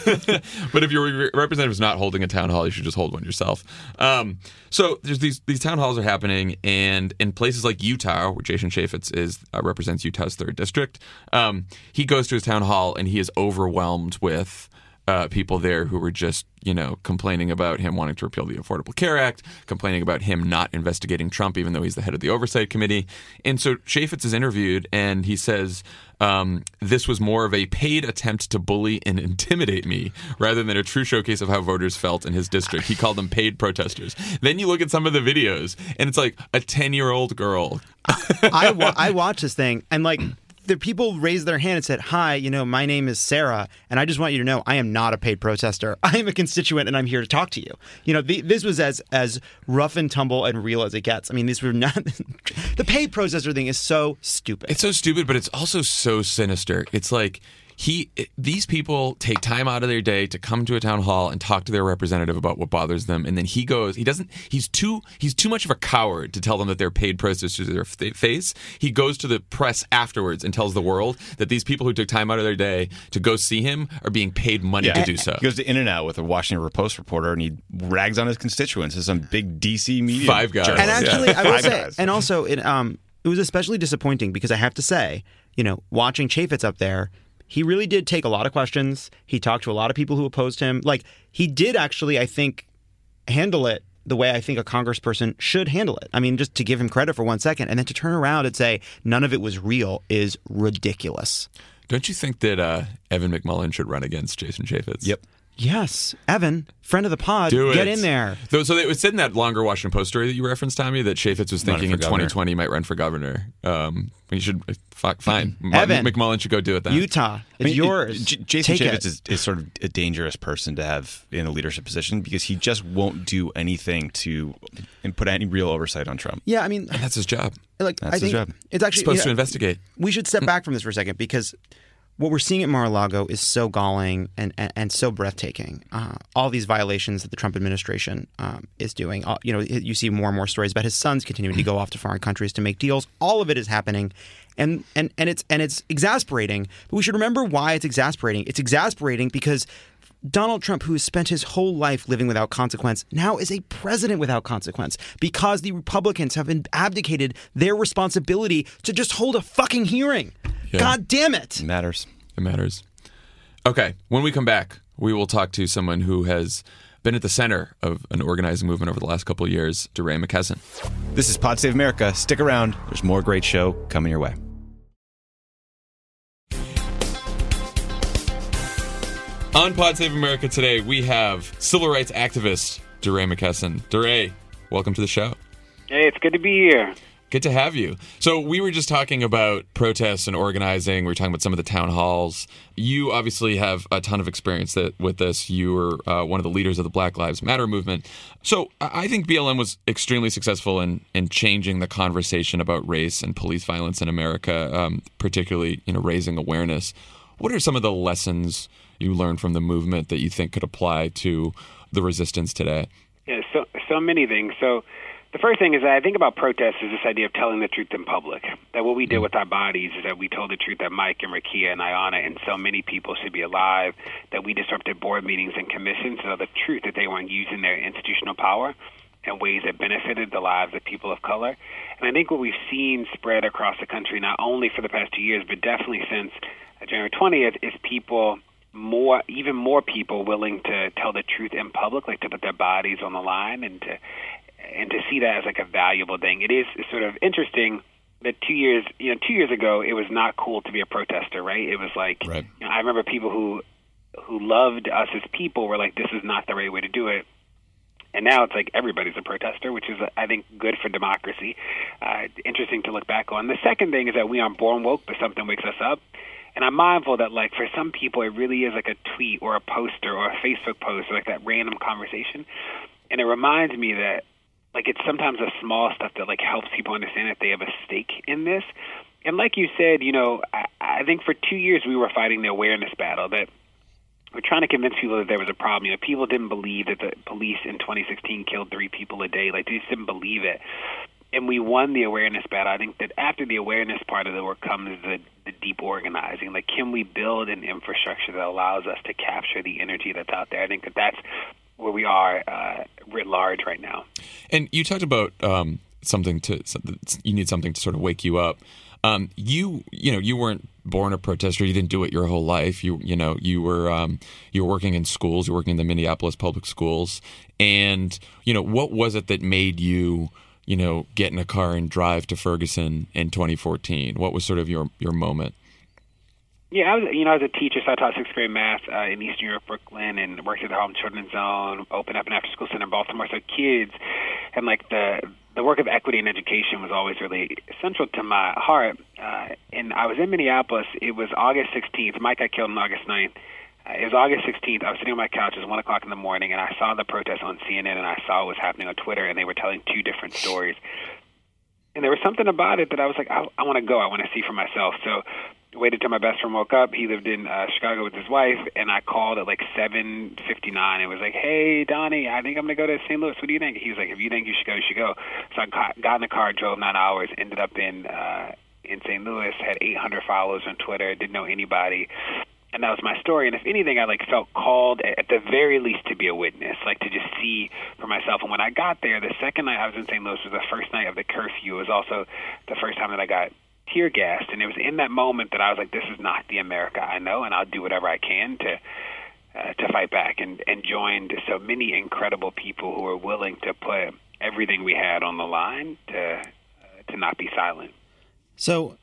But if your re- representative's not holding a town hall, you should just hold one yourself. Um, so there's these these town halls are happening, and in places like Utah, where Jason Chaffetz is uh, represents Utah's third district, um, he goes to his town hall and he is overwhelmed with uh, people there who were just, you know, complaining about him wanting to repeal the Affordable Care Act, complaining about him not investigating Trump, even though he's the head of the Oversight Committee. And so Chaffetz is interviewed, and he says, um, this was more of a paid attempt to bully and intimidate me rather than a true showcase of how voters felt in his district. He called them paid protesters. Then you look at some of the videos, and it's like a ten-year-old girl. I, wa- I watched this thing, and like the people raised their hand and said, "Hi, you know, my name is Sarah, and I just want you to know I am not a paid protester. I am a constituent, and I'm here to talk to you." You know, the, this was as as rough and tumble and real as it gets. I mean, these were not the paid protester thing is so stupid. It's so stupid, but it's also so sinister. It's like he, these people take time out of their day to come to a town hall and talk to their representative about what bothers them, and then he goes. He doesn't. He's too. He's too much of a coward to tell them that they're paid protesters to their f- face. He goes to the press afterwards and tells the world that these people who took time out of their day to go see him are being paid money to do so. He goes to In-N-Out with a Washington Post reporter, and he rags on his constituents as some big D C media Five guys. journalist. And actually, Yeah. I will Five say, guys. and also, it um, it was especially disappointing because I have to say, you know, watching Chaffetz up there, he really did take a lot of questions. He talked to a lot of people who opposed him. Like, he did actually, I think, handle it the way I think a congressperson should handle it. I mean, just to give him credit for one second, and then to turn around and say none of it was real is ridiculous. Don't you think that uh, Evan McMullin should run against Jason Chaffetz? Yep. Yes, Evan, friend of the pod, Do get it. in there. So, so it was said in that longer Washington Post story that you referenced, Tommy, that Chaffetz was Running thinking for in governor. twenty twenty he might run for governor. Um, he should, f- fine. Evan. McMullin should go do it then. Utah, it's I mean, yours. J- Jason Take Chaffetz it. is, is sort of a dangerous person to have in a leadership position because he just won't do anything to and put any real oversight on Trump. Yeah, I mean, That's his job. like That's I his think job. it's actually Supposed you to know, investigate. we should step back from this for a second because what we're seeing at Mar-a-Lago is so galling and, and, and so breathtaking. Uh, all these violations that the Trump administration um, is doing. Uh, you know, you see more and more stories about his sons continuing to go off to foreign countries to make deals. All of it is happening, and and and it's and it's exasperating. But we should remember why it's exasperating. It's exasperating because Donald Trump, who has spent his whole life living without consequence, now is a president without consequence because the Republicans have abdicated their responsibility to just hold a fucking hearing. Yeah. God damn it. It matters. It matters. Okay, when we come back, we will talk to someone who has been at the center of an organizing movement over the last couple of years, DeRay McKesson. This is Pod Save America. Stick around. There's more great show coming your way. On Pod Save America today, we have civil rights activist DeRay McKesson. DeRay, welcome to the show. Hey, it's good to be here. Good to have you. So we were just talking about protests and organizing. We were talking about some of the town halls. You obviously have a ton of experience that, with this. You were uh, one of the leaders of the Black Lives Matter movement. So I think B L M was extremely successful in, in changing the conversation about race and police violence in America, um, particularly, you know, raising awareness. What are some of the lessons you learned from the movement that you think could apply to the resistance today? Yeah, so so many things. So the first thing is that I think about protests is this idea of telling the truth in public. That what we did with our bodies is that we told the truth that Mike and Rakia and Ayanna and so many people should be alive, that we disrupted board meetings and commissions, so the truth that they weren't using their institutional power in ways that benefited the lives of people of color. And I think what we've seen spread across the country, not only for the past two years, but definitely since January twentieth, is people more, even more people willing to tell the truth in public, like to put their bodies on the line and to and to see that as like a valuable thing. It is sort of interesting that two years, you know, two years ago, it was not cool to be a protester, right? It was like, right. you know, I remember people who who loved us as people were like, this is not the right way to do it. And now it's like everybody's a protester, which is, I think, good for democracy. Uh, interesting to look back on. The second thing is that we aren't born woke, but something wakes us up. And I'm mindful that, like, for some people, it really is like a tweet or a poster or a Facebook post or like that random conversation. And it reminds me that, like, it's sometimes the small stuff that, like, helps people understand that they have a stake in this. And like you said, you know, I, I think for two years we were fighting the awareness battle, that we're trying to convince people that there was a problem. You know, people didn't believe that the police in twenty sixteen killed three people a day. Like, they just didn't believe it. And we won the awareness battle. I think that after the awareness part of the work comes the, the deep organizing. Like, can we build an infrastructure that allows us to capture the energy that's out there? I think that that's where we are uh, writ large right now. And you talked about um, something to you need something to sort of wake you up. Um, you you know you weren't born a protester. You didn't do it your whole life. You you know you were um, you were working in schools. You were working in the Minneapolis public schools. And you know what was it that made you you know get in a car and drive to Ferguson in twenty fourteen? What was sort of your your moment? Yeah, I was, you know, I was a teacher, so I taught sixth grade math uh, in Eastern Europe, Brooklyn, and worked at the Harlem Children's Zone, opened up an after-school center in Baltimore. So kids, and like the the work of equity in education was always really central to my heart. Uh, and I was in Minneapolis. It was August sixteenth. Mike got killed on August ninth. Uh, it was August sixteenth. I was sitting on my couch. It was one o'clock in the morning, and I saw the protest on C N N, and I saw what was happening on Twitter, and they were telling two different stories. And there was something about it that I was like, I, I want to go. I want to see for myself. So waited till my best friend woke up. He lived in uh, Chicago with his wife, and I called at like seven fifty-nine. It was like, hey, Donnie, I think I'm going to go to Saint Louis. What do you think? He was like, if you think you should go, you should go. So I got, got in the car, drove nine hours, ended up in uh, in Saint Louis, had eight hundred followers on Twitter, didn't know anybody. And that was my story. And if anything, I like felt called at the very least to be a witness, like to just see for myself. And when I got there, the second night I was in Saint Louis was the first night of the curfew. It was also the first time that I got tear gassed, and it was in that moment that I was like, this is not the America I know, and I'll do whatever I can to uh, to fight back, and, and joined so many incredible people who were willing to put everything we had on the line to uh, to not be silent. So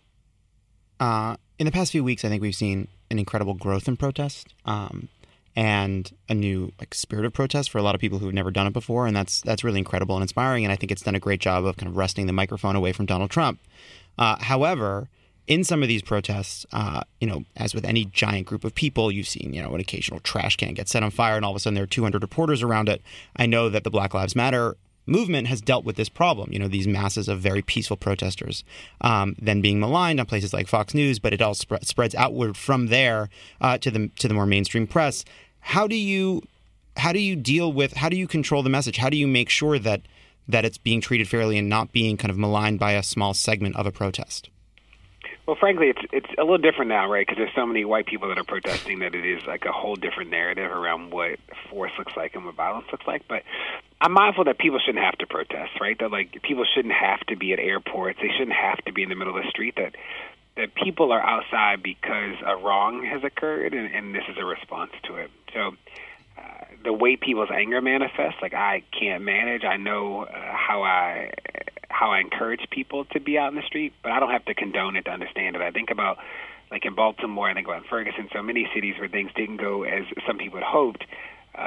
uh, in the past few weeks, I think we've seen an incredible growth in protest um, and a new like spirit of protest for a lot of people who have never done it before, and that's that's really incredible and inspiring, and I think it's done a great job of kind of wresting the microphone away from Donald Trump. Uh, however, in some of these protests, uh, you know, as with any giant group of people, you've seen, you know, an occasional trash can get set on fire and all of a sudden there are two hundred reporters around it. I know that the Black Lives Matter movement has dealt with this problem, you know, these masses of very peaceful protesters um, then being maligned on places like Fox News, but it all sp- spreads outward from there uh, to the to the more mainstream press. How do you how do you deal with, how do you control the message? How do you make sure that that it's being treated fairly and not being kind of maligned by a small segment of a protest? Well, frankly, it's it's a little different now, right? Because there's so many white people that are protesting that it is like a whole different narrative around what force looks like and what violence looks like. But I'm mindful that people shouldn't have to protest, right? That like people shouldn't have to be at airports. They shouldn't have to be in the middle of the street. That that people are outside because a wrong has occurred, and, and this is a response to it. So uh, the way people's anger manifests, like I can't manage. I know uh, how I how I encourage people to be out in the street, but I don't have to condone it to understand it. I think about, like in Baltimore, I think about Ferguson, so many cities where things didn't go as some people had hoped. Um,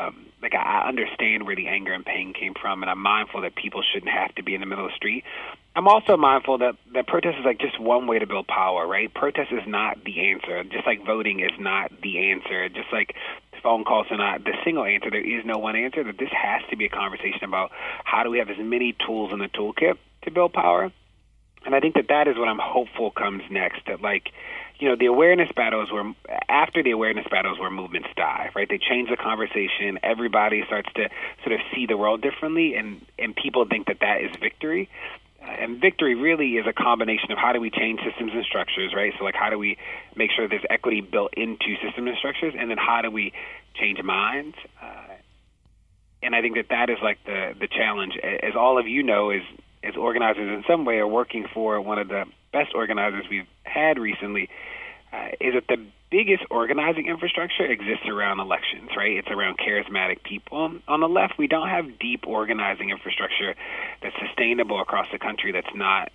like I understand where the anger and pain came from, and I'm mindful that people shouldn't have to be in the middle of the street. I'm also mindful that, that protest is like just one way to build power, right? Protest is not the answer, just like voting is not the answer, just like phone calls are not the single answer. There is no one answer. That this has to be a conversation about how do we have as many tools in the toolkit to build power. And I think that that is what I'm hopeful comes next, that like, you know, the awareness battles were, after the awareness battles where movements die, right? They change the conversation. Everybody starts to sort of see the world differently, and, and people think that that is victory. Uh, and victory really is a combination of how do we change systems and structures, right? So like how do we make sure there's equity built into systems and structures, and then how do we change minds? Uh, and I think that that is like the, the challenge. As all of you know, is as organizers in some way are working for one of the best organizers we've had recently, uh, is that the biggest organizing infrastructure exists around elections, right? It's around charismatic people. On the left, we don't have deep organizing infrastructure that's sustainable across the country that's not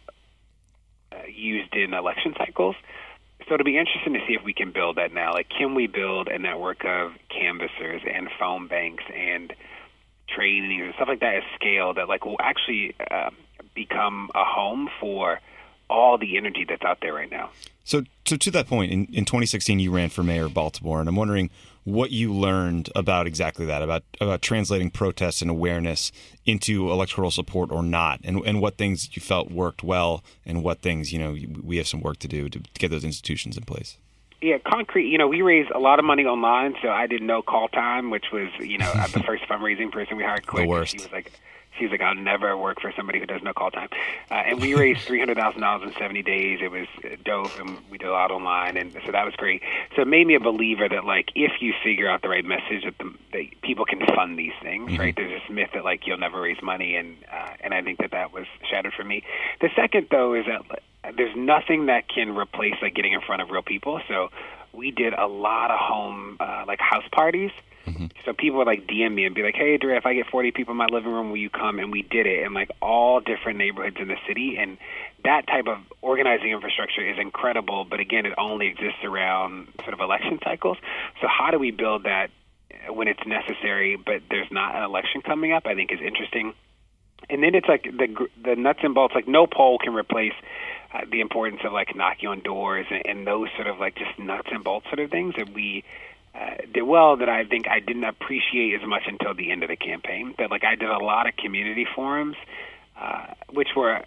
uh, used in election cycles. So it'll be interesting to see if we can build that now. Like, can we build a network of canvassers and phone banks and trainings and stuff like that at scale that like will actually uh, become a home for all the energy that's out there right now. So, so to that point, in, in twenty sixteen, you ran for mayor of Baltimore, and I'm wondering what you learned about exactly that, about about translating protests and awareness into electoral support or not, and and what things you felt worked well, and what things, you know, we have some work to do to, to get those institutions in place. Yeah, concrete, you know, we raised a lot of money online, so I did no call time, which was, you know, the first fundraising person we hired quick. The worst. She was like, she was like, I'll never work for somebody who does no call time. Uh, and we raised three hundred thousand dollars in seventy days. It was dope, and we did a lot online, and so that was great. So it made me a believer that, like, if you figure out the right message, that, the, that people can fund these things, mm-hmm. right? There's this myth that, like, you'll never raise money, and uh, and I think that that was shattered for me. The second, though, is that there's nothing that can replace, like, getting in front of real people. So we did a lot of home, uh, like, house parties. Mm-hmm. So people would like D M me and be like, hey, Dre, if I get forty people in my living room, will you come? And we did it in like all different neighborhoods in the city. And that type of organizing infrastructure is incredible. But again, it only exists around sort of election cycles. So how do we build that when it's necessary, but there's not an election coming up, I think is interesting. And then it's like the the nuts and bolts, like no poll can replace uh, the importance of like knocking on doors and, and those sort of like just nuts and bolts sort of things that we Uh, did well that I think I didn't appreciate as much until the end of the campaign. That like I did a lot of community forums, uh, which were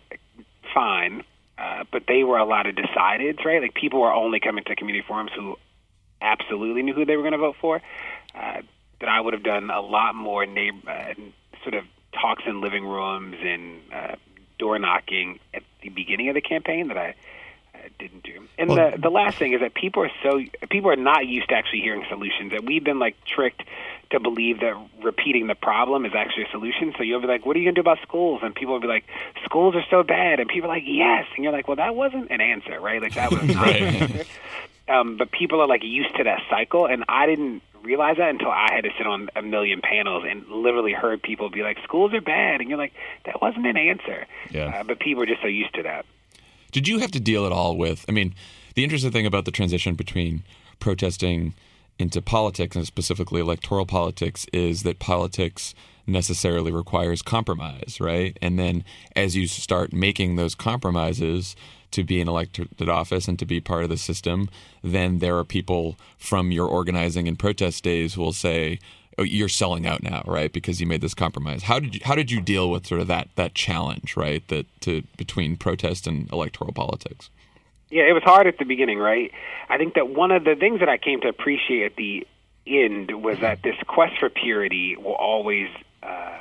fine, uh, but they were a lot of decideds, right? Like people were only coming to community forums who absolutely knew who they were going to vote for. Uh, that I would have done a lot more neighbor, uh, sort of talks in living rooms and uh, door knocking at the beginning of the campaign that I didn't do. And well, the the last thing is that people are so people are not used to actually hearing solutions. That we've been like tricked to believe that repeating the problem is actually a solution. So you'll be like, "What are you going to do about schools?" And people will be like, "Schools are so bad." And people are like, "Yes." And you're like, "Well, that wasn't an answer, right? Like that was not an answer." Um, but people are like used to that cycle, and I didn't realize that until I had to sit on a million panels and literally heard people be like, "Schools are bad," and you're like, "That wasn't an answer." Yeah. Uh, but people are just so used to that. Did you have to deal at all with, I mean, the interesting thing about the transition between protesting into politics and specifically electoral politics is that politics necessarily requires compromise, right? And then as you start making those compromises to be in elected office and to be part of the system, then there are people from your organizing and protest days who will say, oh, you're selling out now, right? Because you made this compromise. How did you how did you deal with sort of that that challenge, right? That to between protest and electoral politics? Yeah, it was hard at the beginning, right? I think that one of the things that I came to appreciate at the end was that this quest for purity will always uh,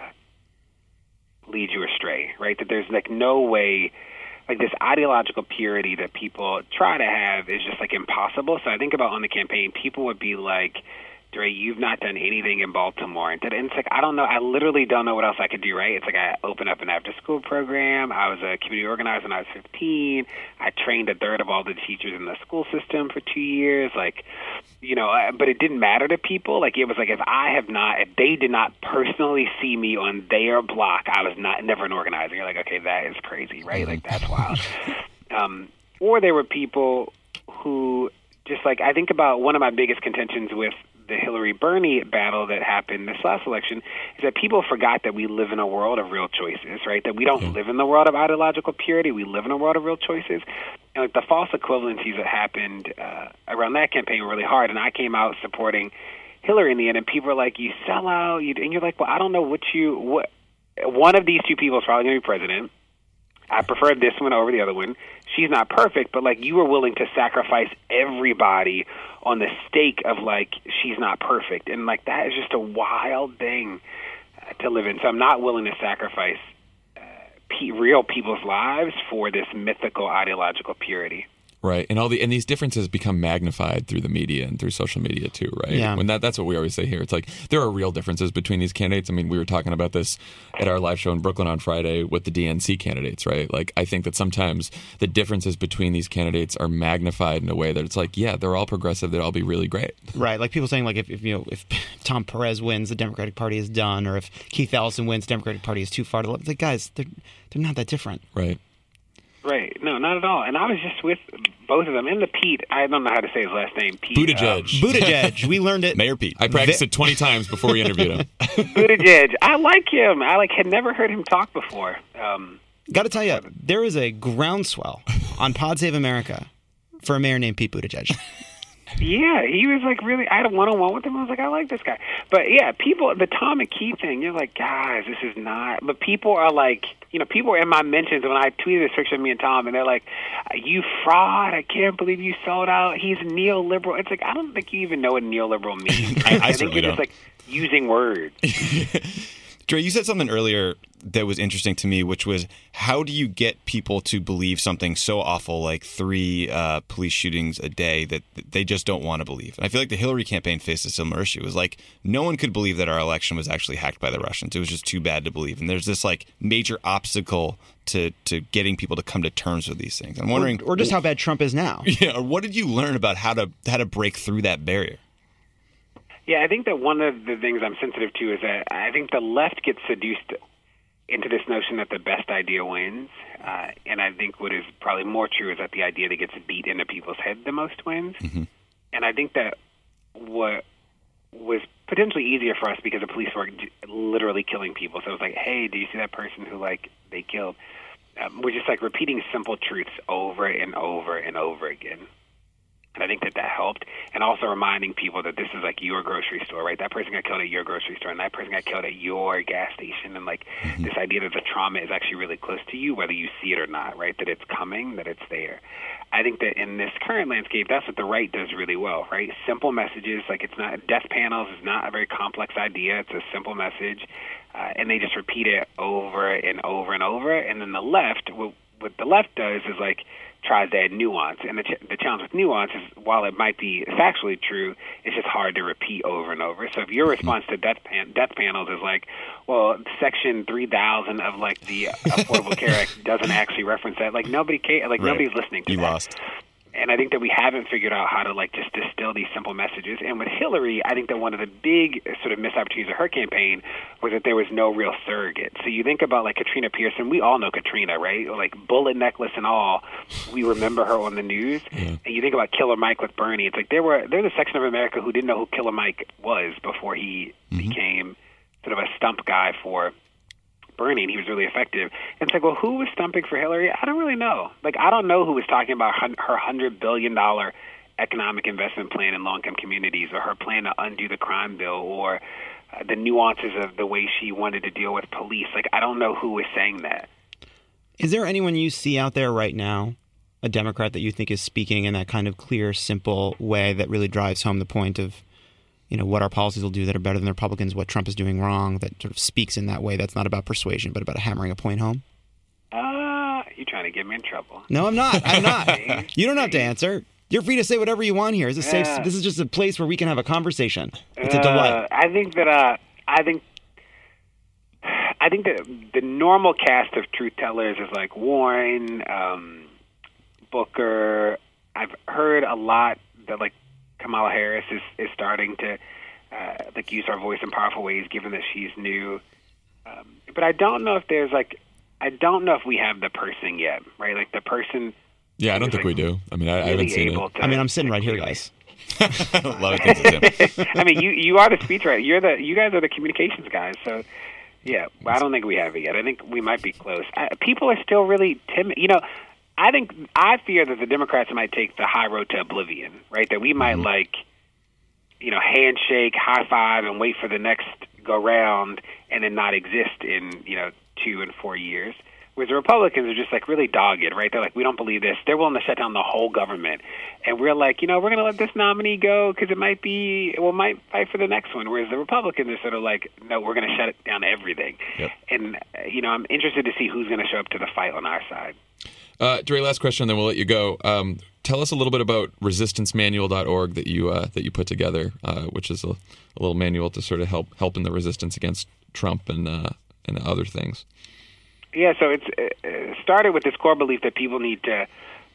lead you astray, right? That there's like no way, like this ideological purity that people try to have is just like impossible. So I think about on the campaign, people would be like, Dre, you've not done anything in Baltimore. And it's like, I don't know. I literally don't know what else I could do, right? It's like I opened up an after-school program. I was a community organizer when I was fifteen. I trained a third of all the teachers in the school system for two years. Like, you know, but it didn't matter to people. Like, it was like if I have not, if they did not personally see me on their block, I was not never an organizer. You're like, okay, that is crazy, right? Like, that's wild. Um, or there were people who just like, I think about one of my biggest contentions with the Hillary-Bernie battle that happened this last election is that people forgot that we live in a world of real choices, right? That we don't Yeah. live in the world of ideological purity. We live in a world of real choices. And like the false equivalencies that happened uh, around that campaign were really hard. And I came out supporting Hillary in the end, and people were like, "You sell out," you, and you're like, "Well, I don't know what you what." One of these two people is probably going to be president. I prefer this one over the other one. She's not perfect, but like you were willing to sacrifice everybody on the stake of like she's not perfect, and like that is just a wild thing uh, to live in. So I'm not willing to sacrifice uh, pe- real people's lives for this mythical ideological purity. Right, and all the and these differences become magnified through the media and through social media too, right? Yeah. When that that's what we always say here. It's like there are real differences between these candidates. I mean, we were talking about this at our live show in Brooklyn on Friday with the D N C candidates, right? Like, I think that sometimes the differences between these candidates are magnified in a way that it's like, yeah, they're all progressive. They'd all be really great. Right, like people saying like if, if you know if Tom Perez wins, the Democratic Party is done, or if Keith Ellison wins, the Democratic Party is too far to left. It's like, guys, they're they're not that different. Right. Right. No, not at all. And I was just with both of them. And the Pete, I don't know how to say his last name. Pete. Buttigieg. Um, Buttigieg, we learned it. Mayor Pete. I practiced it twenty times before we interviewed him. Buttigieg. I like him. I like had never heard him talk before. Um, Got to tell you, there is a groundswell on Pod Save America for a mayor named Pete Buttigieg. yeah, he was like really, I had a one-on-one with him. I was like, I like this guy. But yeah, people, the Tom McKee thing, you're like, guys, this is not, but people are like, you know, people are in my mentions when I tweeted this picture of me and Tom, and they're like, you fraud, I can't believe you sold out. He's neoliberal. It's like, I don't think you even know what neoliberal means. I- I think certainly you're just don't. like using words. Dre, you said something earlier that was interesting to me, which was how do you get people to believe something so awful like three uh, police shootings a day that they just don't want to believe? And I feel like the Hillary campaign faced a similar issue. It was like no one could believe that our election was actually hacked by the Russians. It was just too bad to believe. And there's this like major obstacle to, to getting people to come to terms with these things. I'm wondering, or, or just how bad Trump is now. yeah, or what did you learn about how to how to break through that barrier? Yeah, I think that one of the things I'm sensitive to is that I think the left gets seduced into this notion that the best idea wins. Uh, and I think what is probably more true is that the idea that gets beat into people's head the most wins. Mm-hmm. And I think that what was potentially easier for us because the police were literally killing people. So it was like, hey, do you see that person who, like, they killed? Um, we're just, like, repeating simple truths over and over and over again. And I think that that helped. And also reminding people that this is like your grocery store, right? That person got killed at your grocery store, and that person got killed at your gas station. And like mm-hmm. this idea that the trauma is actually really close to you, whether you see it or not, right? That it's coming, that it's there. I think that in this current landscape, that's what the right does really well, right? Simple messages, like it's not, death panels is not a very complex idea. It's a simple message. Uh, and they just repeat it over and over and over. And then the left, what, what the left does is like, tries to add nuance. And the, ch- the challenge with nuance is while it might be factually true, it's just hard to repeat over and over. So if your response to death, pan- death panels is like, well, Section three thousand of like the Affordable Care Act doesn't actually reference that, like nobody cares, like right. nobody's listening to you that. lost. And I think that we haven't figured out how to like just distill these simple messages. And with Hillary, I think that one of the big sort of missed opportunities of her campaign was that there was no real surrogate. So you think about like Katrina Pearson. We all know Katrina, right? Like bullet necklace and all. We remember her on the news. Yeah. And you think about Killer Mike with Bernie. It's like there were there's a section of America who didn't know who Killer Mike was before he mm-hmm. became sort of a stump guy for Bernie, and he was really effective. And it's like, well, who was stumping for Hillary? I don't really know. Like, I don't know who was talking about her one hundred billion dollars economic investment plan in low-income communities, or her plan to undo the crime bill, or uh, the nuances of the way she wanted to deal with police. Like, I don't know who was saying that. Is there anyone you see out there right now, a Democrat that you think is speaking in that kind of clear, simple way that really drives home the point of, you know, what our policies will do that are better than the Republicans, what Trump is doing wrong, that sort of speaks in that way that's not about persuasion, but about hammering a point home? Uh, you're trying to get me in trouble. No, I'm not. I'm not. You don't have to answer. You're free to say whatever you want here. It's a safe, uh, this is just a place where we can have a conversation. It's uh, a delight. I think that, uh, I think, I think that the normal cast of truth tellers is like Warren, um, Booker. I've heard a lot that like Kamala Harris is, is starting to uh, like use our voice in powerful ways, given that she's new. Um, but I don't know if there's like, I don't know if we have the person yet, right? Like the person. Yeah, I don't think like we do. I mean, I, really I haven't seen it. To, I mean, I'm sitting right here, guys. Love it. Too. I mean, you you are the speechwriter. You're the you guys are the communications guys. So, yeah, I don't think we have it yet. I think we might be close. I, people are still really timid. You know, I think I fear that the Democrats might take the high road to oblivion. Right? That we might mm-hmm. like, you know, handshake, high five, and wait for the next go round, and then not exist in you know two and four years. Whereas the Republicans are just like really dogged, right? They're like, we don't believe this. They're willing to shut down the whole government. And we're like, you know, we're going to let this nominee go because it might be, well, might fight for the next one. Whereas the Republicans are sort of like, no, we're going to shut it down everything. Yep. And, uh, you know, I'm interested to see who's going to show up to the fight on our side. Uh, Dre, last question, then we'll let you go. Um, tell us a little bit about resistance manual dot org that you uh, that you put together, uh, which is a, a little manual to sort of help help in the resistance against Trump and uh, and other things. Yeah, so it's it started with this core belief that people need to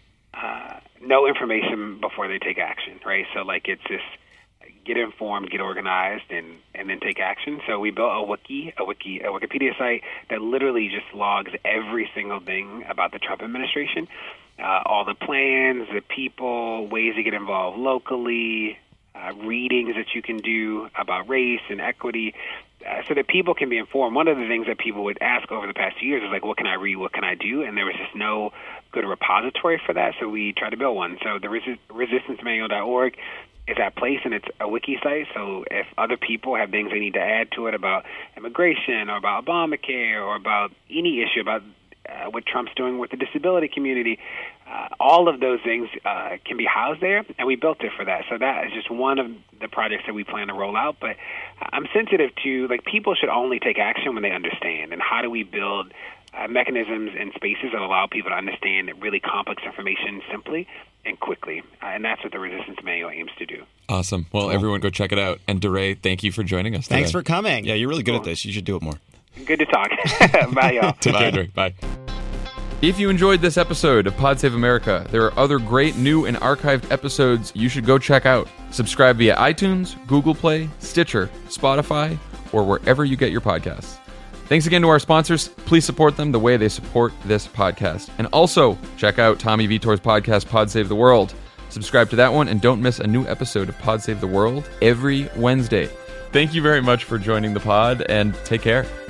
uh, know information before they take action, right? So, like, it's this get informed, get organized, and, and then take action. So we built a wiki, a wiki, a Wikipedia site that literally just logs every single thing about the Trump administration, uh, all the plans, the people, ways to get involved locally, uh, readings that you can do about race and equity, uh, so that people can be informed. One of the things that people would ask over the past few years is like, what can I read, what can I do? And there was just no good repository for that, so we tried to build one. So the Resi- resistance manual dot org is that place, and it's a wiki site, so if other people have things they need to add to it about immigration or about Obamacare or about any issue about uh, what Trump's doing with the disability community, uh, all of those things uh, can be housed there, and we built it for that. So that is just one of the projects that we plan to roll out. But I'm sensitive to, like, people should only take action when they understand, and how do we build uh, mechanisms and spaces that allow people to understand really complex information simply and quickly, uh, and that's what the Resistance Manual aims to do. Awesome. Well, cool. Everyone go check it out. And DeRay, thank you for joining us today. Thanks for coming. Yeah, you're really good cool. at this. You should do it more. Good to talk. Bye, y'all. Take Bye, Dre. Bye. If you enjoyed this episode of Pod Save America, there are other great new and archived episodes you should go check out. Subscribe via iTunes, Google Play, Stitcher, Spotify, or wherever you get your podcasts. Thanks again to our sponsors. Please support them the way they support this podcast. And also, check out Tommy Vitor's podcast, Pod Save the World. Subscribe to that one and don't miss a new episode of Pod Save the World every Wednesday. Thank you very much for joining the pod, and take care.